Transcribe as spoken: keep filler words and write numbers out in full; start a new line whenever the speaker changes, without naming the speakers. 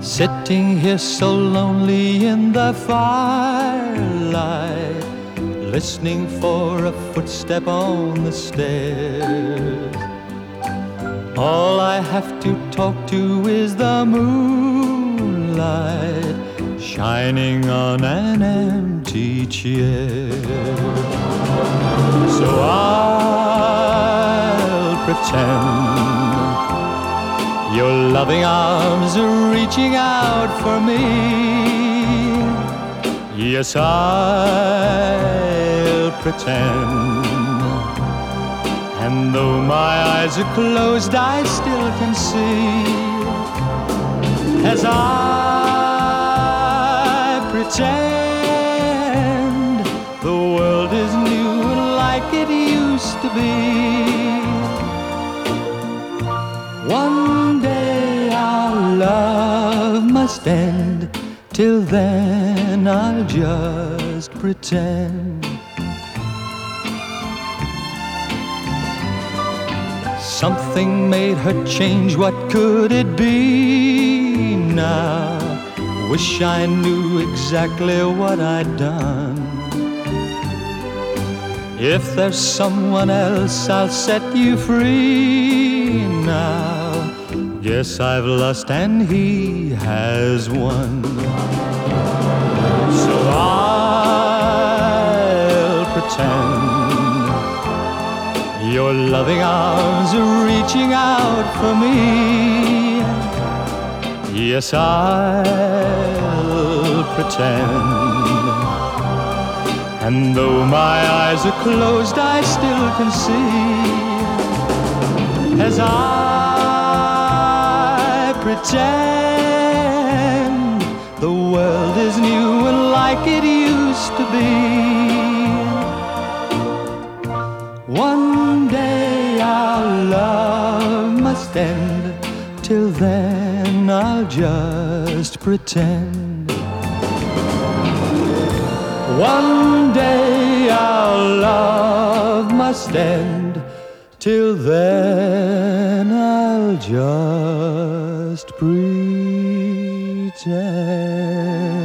Sitting here so lonely in the firelight, listening for a footstep on the stairs. All I have to talk to is the moonlight shining on an empty chair. So I'll pretend your loving arms are reaching out for me. Yes, I'll pretend. And though my eyes are closed, I still can see. As I pretend, the world is new like it used to be. One day our love must end. Till then I'll just pretend. Something made her change. What could it be now? Wish I knew exactly what I'd done. If there's someone else, I'll set you free now. Guess I've lost and he has won. So I'll pretend your loving arms are reaching out for me. Yes, I'll pretend. And though my eyes are closed, I still can see. As I pretend, the world is new and like it used to be. One day our love must end. Till then I'll just pretend. One day our love must end. Till then I'll just pretend.